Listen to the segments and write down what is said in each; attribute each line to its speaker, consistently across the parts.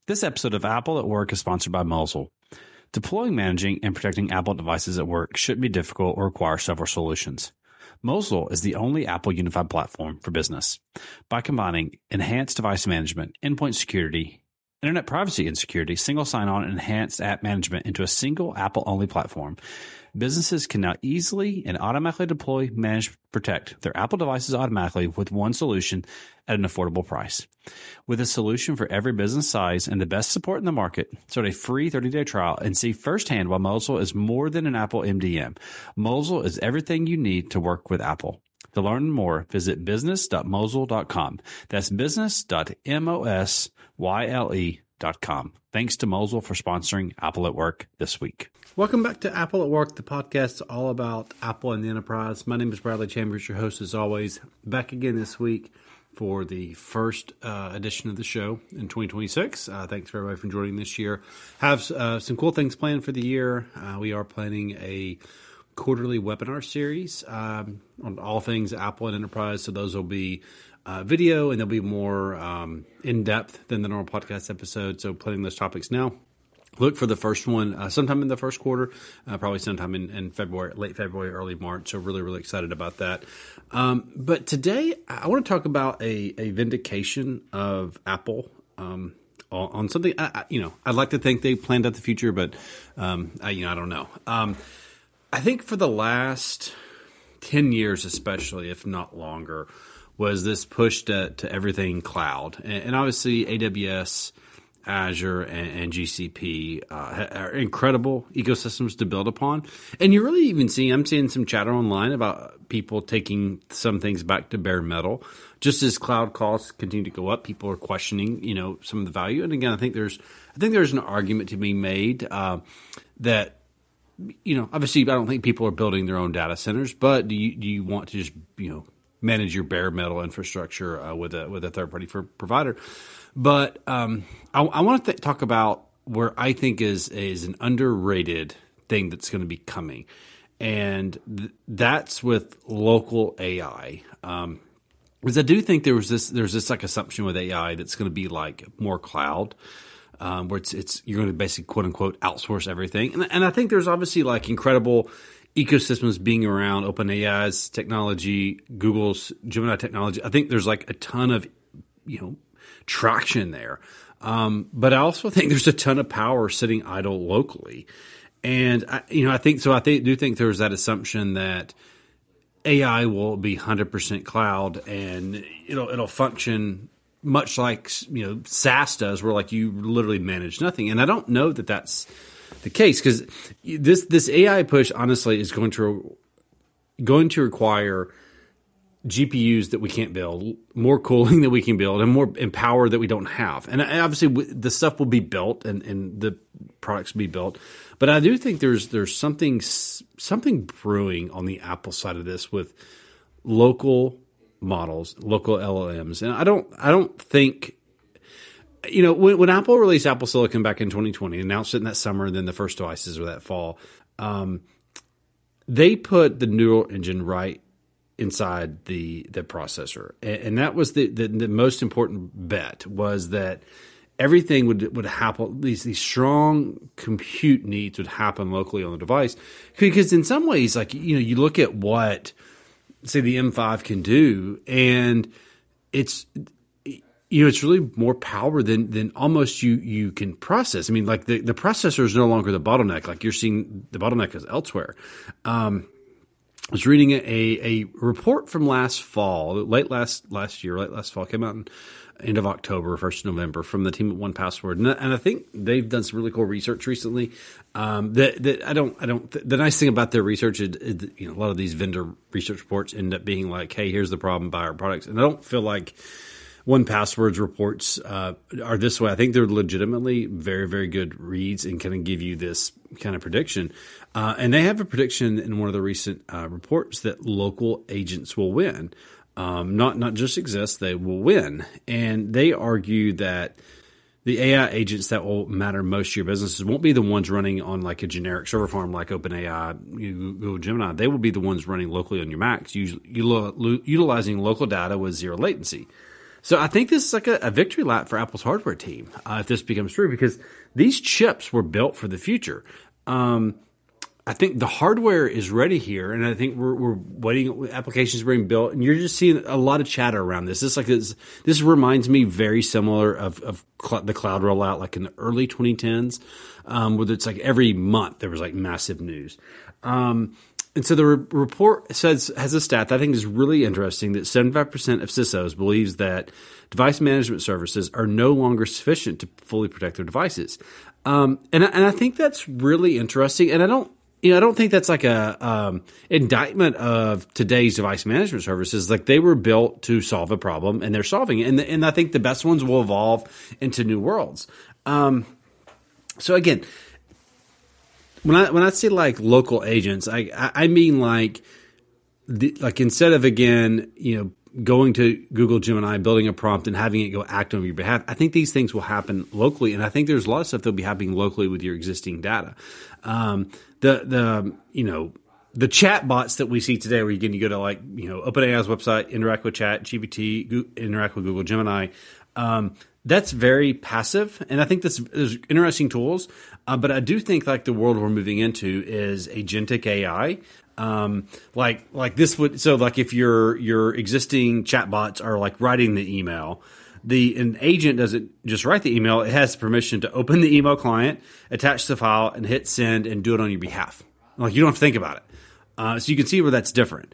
Speaker 1: This episode of Apple at Work is sponsored by Mosel. Deploying, managing, and protecting Apple devices at work shouldn't be difficult or require several solutions. Mosel is the only Apple unified platform for business. By combining enhanced device management, endpoint security, internet privacy and security, single sign-on, and enhanced app management into a single Apple-only platform, businesses can now easily and automatically deploy, manage, protect their Apple devices automatically with one solution at an affordable price. With a solution for every business size and the best support in the market, start a free 30-day trial and see firsthand why Mosel is more than an Apple MDM. Mosel is everything you need to work with Apple. To learn more, visit business.mosel.com. That's business.mosyle.com. Thanks to Mosel for sponsoring Apple at Work this week.
Speaker 2: Welcome back to Apple at Work, the podcast all about Apple and the enterprise. My name is Bradley Chambers, your host as always. Back again this week for the first edition of the show in 2026. Thanks for everybody for joining this year. Have some cool things planned for the year. We are planning a quarterly webinar series on all things Apple and enterprise. So those will be video, and they'll be more in-depth than the normal podcast episode. So planning those topics now. Look for the first one sometime in the first quarter, probably sometime in February, late February, early March. So really, really excited about that. But today I want to talk about a vindication of Apple on something. I'd like to think they planned out the future, but I don't know. I think for the last 10 years, especially, if not longer, was this push to everything cloud. And obviously AWS, Azure, and GCP are incredible ecosystems to build upon. And you really even I'm seeing some chatter online about people taking some things back to bare metal. Just as cloud costs continue to go up, people are questioning, some of the value. And again, I think there's an argument to be made that, obviously I don't think people are building their own data centers, but do you want to just, manage your bare metal infrastructure with a third party provider? But I want to talk about where I think is an underrated thing that's going to be coming, and that's with local AI. Because I do think there's this like assumption with AI that's going to be like more cloud, where it's you're going to basically quote unquote outsource everything, and I think there's obviously like incredible ecosystems being around OpenAI's technology, Google's Gemini technology. I think there's like a ton of, traction there. But I also think there's a ton of power sitting idle locally. And I do think there's that assumption that AI will be 100% cloud and it'll function much like, SaaS does, where like you literally manage nothing. And I don't know that that's the case, because this AI push honestly is going to require GPUs that we can't build, more cooling that we can build, and more power that we don't have. And obviously the stuff will be built and the products will be built. But I do think there's something brewing on the Apple side of this with local models, local LLMs. And I don't think, when Apple released Apple Silicon back in 2020, announced it in that summer, and then the first devices were that fall, they put the neural engine right inside the processor. And that was the most important bet, was that everything would happen, these strong compute needs would happen locally on the device. Because in some ways, like, you look at what, say, the M5 can do, and it's really more power than almost you can process. I mean, like the processor is no longer the bottleneck. Like you're seeing the bottleneck is elsewhere. I was reading a report from last fall, late last fall, came out in end of October, 1st of November, from the team at 1Password. And I think they've done some really cool research recently. The nice thing about their research is, a lot of these vendor research reports end up being like, hey, here's the problem, buy our products. And I don't feel like 1Password's reports are this way. I think they're legitimately very, very good reads and kind of give you this kind of prediction. And they have a prediction in one of the recent reports that local agents will win. Not just exist, they will win. And they argue that the AI agents that will matter most to your businesses won't be the ones running on like a generic server farm like OpenAI, Google Gemini. They will be the ones running locally on your Macs, utilizing local data with zero latency. So I think this is like a victory lap for Apple's hardware team if this becomes true, because these chips were built for the future. I think the hardware is ready here, and I think we're waiting. Applications being built, and you're just seeing a lot of chatter around this. This reminds me very similar of the cloud rollout, like in the early 2010s, where it's like every month there was like massive news. And so the report has a stat that I think is really interesting, that 75% of CISOs believes that device management services are no longer sufficient to fully protect their devices. And I think that's really interesting. And I don't think that's like a indictment of today's device management services. Like, they were built to solve a problem, and they're solving it. And I think the best ones will evolve into new worlds. So again, when I say like local agents, I mean like instead of, again, going to Google Gemini, building a prompt and having it go act on your behalf, I think these things will happen locally, and I think there's a lot of stuff that'll be happening locally with your existing data. The chat bots that we see today, where you go to OpenAI's website, interact with ChatGPT, interact with Google Gemini. That's very passive, and I think there's interesting tools. But I do think like the world we're moving into is agentic AI. Like this would, so like if your existing chatbots are like writing the email, an agent doesn't just write the email; it has permission to open the email client, attach the file, and hit send, and do it on your behalf. Like, you don't have to think about it. So you can see where that's different.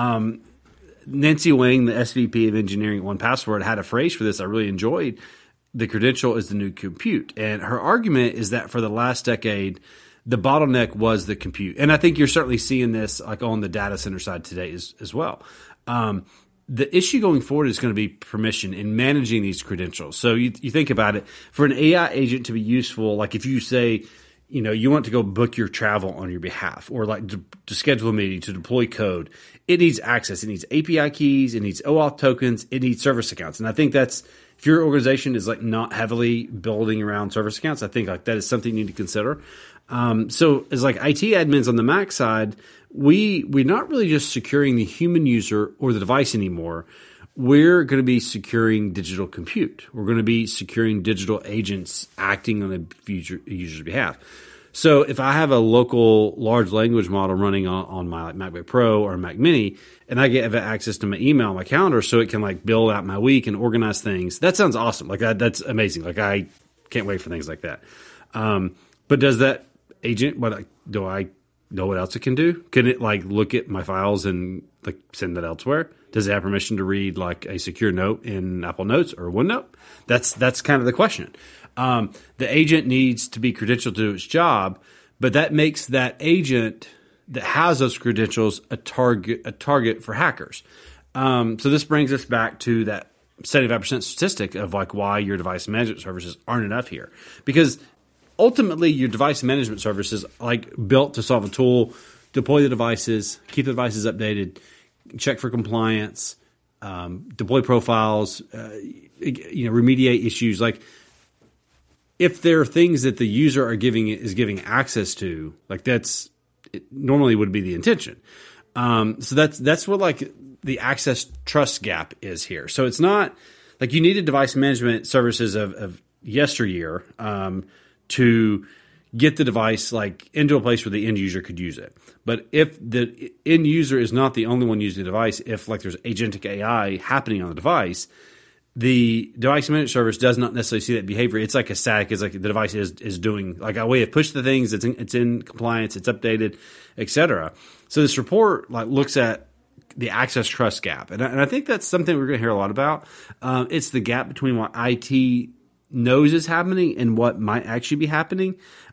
Speaker 2: Nancy Wang, the SVP of engineering at 1Password, had a phrase for this I really enjoyed. The credential is the new compute. And her argument is that for the last decade, the bottleneck was the compute. And I think you're certainly seeing this like on the data center side today as well. The issue going forward is going to be permission in managing these credentials. So you think about it, for an AI agent to be useful, like if you say, you want to go book your travel on your behalf, or like to schedule a meeting, to deploy code, it needs access. It needs API keys. It needs OAuth tokens. It needs service accounts. And I think that's, if your organization is like not heavily building around service accounts, I think like that is something you need to consider. So as like IT admins on the Mac side, we're not really just securing the human user or the device anymore. We're going to be securing digital compute. We're going to be securing digital agents acting on a user's behalf. So if I have a local large language model running on my MacBook Pro or Mac Mini, and I get access to my email, my calendar, so it can like build out my week and organize things, that sounds awesome. Like that's amazing. Like, I can't wait for things like that. But does that agent, do I know what else it can do? Can it like look at my files and like send that elsewhere? Does it have permission to read like a secure note in Apple Notes or OneNote? That's kind of the question. The agent needs to be credentialed to do its job, but that makes that agent that has those credentials a target for hackers. So this brings us back to that 75% statistic of like why your device management services aren't enough here, because ultimately your device management services like built to solve a tool, deploy the devices, keep the devices updated, check for compliance, deploy profiles, remediate issues. Like, if there are things that the user is giving access to, like it normally would be the intention. So that's what like the access trust gap is here. So it's not like you needed device management services of yesteryear to get the device like into a place where the end user could use it. But if the end user is not the only one using the device, if like there's agentic AI happening on the device, the device management service does not necessarily see that behavior. It's like a static. It's like the device is doing like a way of push the things. It's in compliance. It's updated, etc. So this report like looks at the access trust gap, and I think that's something we're going to hear a lot about. It's the gap between what IT knows is happening and what might actually be happening.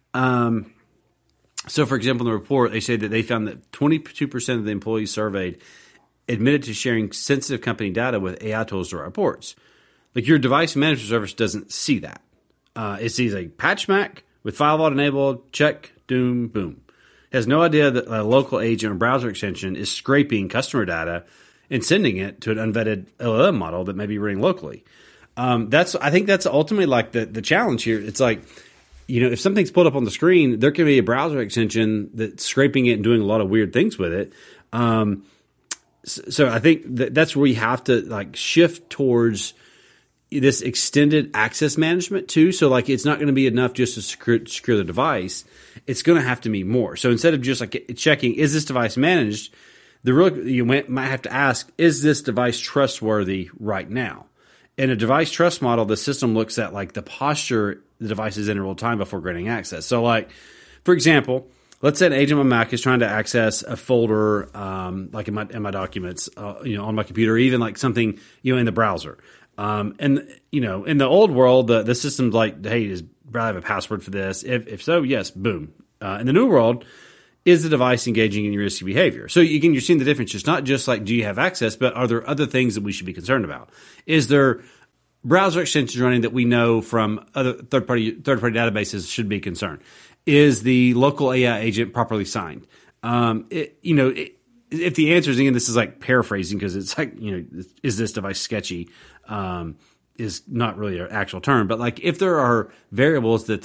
Speaker 2: So, for example, in the report, they say that they found that 22% of the employees surveyed admitted to sharing sensitive company data with AI tools to write reports. Like, your device management service doesn't see that. It sees a patch Mac with FileVault enabled, check, doom, boom. It has no idea that a local agent or browser extension is scraping customer data and sending it to an unvetted LLM model that may be running locally. I think that's ultimately like the challenge here. It's like, if something's pulled up on the screen, there can be a browser extension that's scraping it and doing a lot of weird things with it. So I think that's where we have to like shift towards this extended access management too. So like it's not going to be enough just to secure the device. It's going to have to be more. So instead of just like checking, is this device managed? You might have to ask, is this device trustworthy right now? In a device trust model, the system looks at like the posture the device is in real time before granting access. So like, for example, let's say an agent on Mac is trying to access a folder, like in my documents, on my computer, or even like something, in the browser. And in the old world, the system's like, hey, does Brad have a password for this? If so, yes, boom. In the new world, is the device engaging in your risky behavior? So again, you're seeing the difference. It's not just like, do you have access, but are there other things that we should be concerned about? Is there browser extensions running that we know from other third-party databases should be concerned? Is the local AI agent properly signed? If the answer is, again, this is like paraphrasing because it's like, is this device sketchy? Is not really an actual term, but like if there are variables that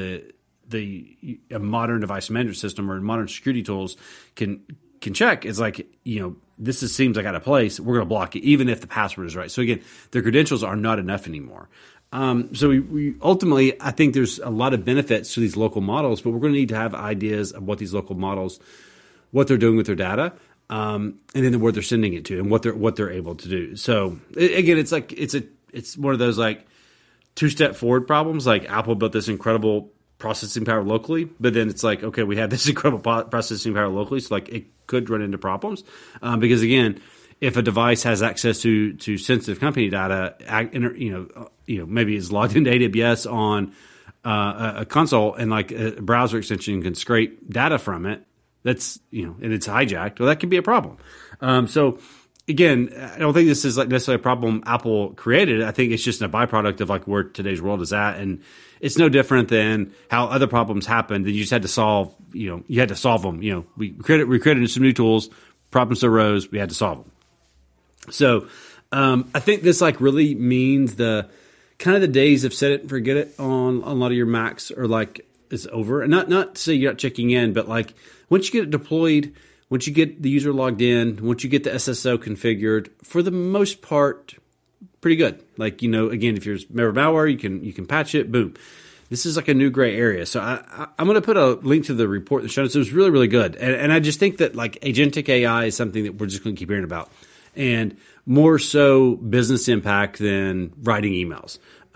Speaker 2: a modern device management system or modern security tools can check, it's like, this seems like out of place. We're going to block it, even if the password is right. So again, the credentials are not enough anymore. So we ultimately, I think there's a lot of benefits to these local models, but we're going to need to have ideas of what these local models, what they're doing with their data, and then where they're sending it to, and what they're able to do. So again, it's like it's one of those like 2-step forward problems. Like Apple built this incredible processing power locally, but then it's like, okay, we have this incredible processing power locally, so like it could run into problems because again, if a device has access to sensitive company data, maybe it's logged into AWS on a console, and like a browser extension can scrape data from it. That's and it's hijacked. Well, that could be a problem. So again, I don't think this is like necessarily a problem Apple created. I think it's just a byproduct of like where today's world is at, and it's no different than how other problems happened that you just had to solve. You had to solve them. We created some new tools. Problems arose. We had to solve them. So I think this like really means the kind of the days of set it and forget it on a lot of your Macs are like is over. And not to say you're not checking in, but like once you get it deployed, once you get the user logged in, once you get the SSO configured, for the most part, pretty good. Like, again, if you're a member of malware, you can patch it, boom. This is like a new gray area. So I'm going to put a link to the report in the show notes. It was really, really good. And I just think that like agentic AI is something that we're just going to keep hearing about. And more so business impact than writing emails.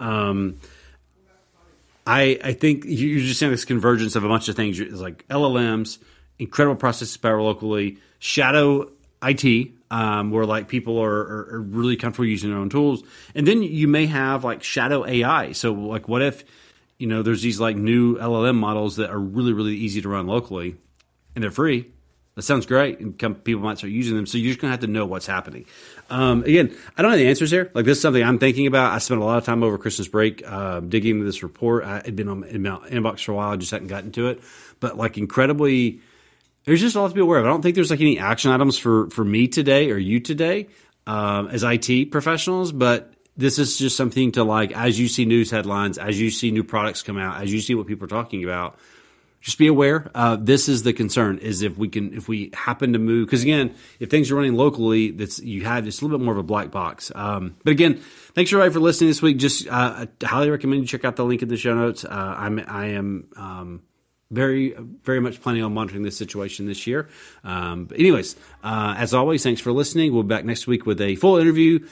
Speaker 2: I think you're just seeing this convergence of a bunch of things. It's like LLMs, incredible processing power locally, shadow IT, where like people are really comfortable using their own tools. And then you may have like shadow AI. So like what if, there's these like new LLM models that are really, really easy to run locally and they're free. That sounds great, and people might start using them. So you're just going to have to know what's happening. Again, I don't have the answers here. Like this is something I'm thinking about. I spent a lot of time over Christmas break digging into this report. I had been in my inbox for a while. I just hadn't gotten to it. But like incredibly, there's just a lot to be aware of. I don't think there's like any action items for me today or you today as IT professionals. But this is just something to like, as you see news headlines, as you see new products come out, as you see what people are talking about, just be aware. This is the concern: is if we happen to move, because again, if things are running locally, it's a little bit more of a black box. But again, thanks everybody for listening this week. Just I highly recommend you check out the link in the show notes. I am very, very much planning on monitoring this situation this year. But anyways, as always, thanks for listening. We'll be back next week with a full interview.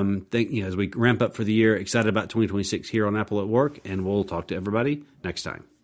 Speaker 2: As we ramp up for the year, excited about 2026 here on Apple at Work, and we'll talk to everybody next time.